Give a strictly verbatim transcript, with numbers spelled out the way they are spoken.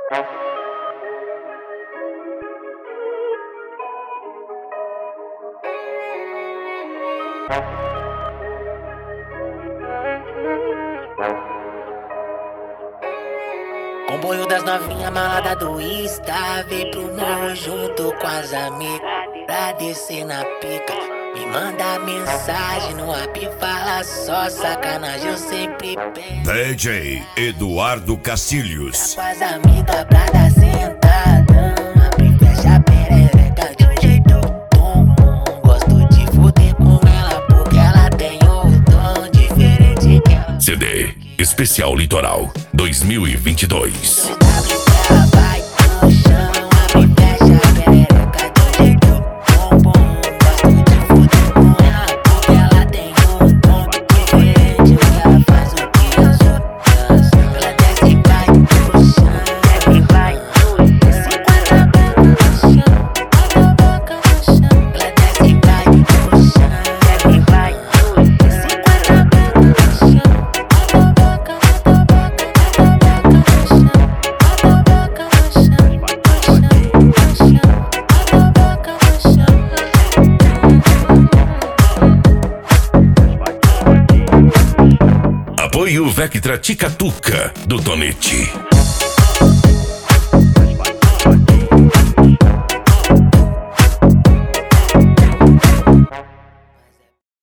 Comboio das novinhas malada do Insta, vem pro morro junto com as amigas pra descer na pica. Me manda mensagem no app, fala só sacanagem, eu sempre peço. D J Eduardo Castilhos. Tá com as amigas pra dar sentadão, abre e fecha a perereca de um jeito bom. Gosto de fuder com ela porque ela tem um tom diferente que ela. C D Especial Litoral dois mil e vinte e dois. Ela vai no chão, abre e fecha a perereca de um jeito bom. Gosto de fuder com ela porque ela tem um tom diferente que ela faz o que as outras. Ela desce e vai no chão, desce e vai no chão. Cinquenta aberta no chão, bota a boca no chão. Ela desce e vai no chão, desce e vai no chão. Cinquenta aberta no chão, bota a boca, bota a boca, bota a boca no chão. Bota a boca no chão, no chão, no chão. Bota a boca no chão. Apoio Vectra Ticatuca do Tonete.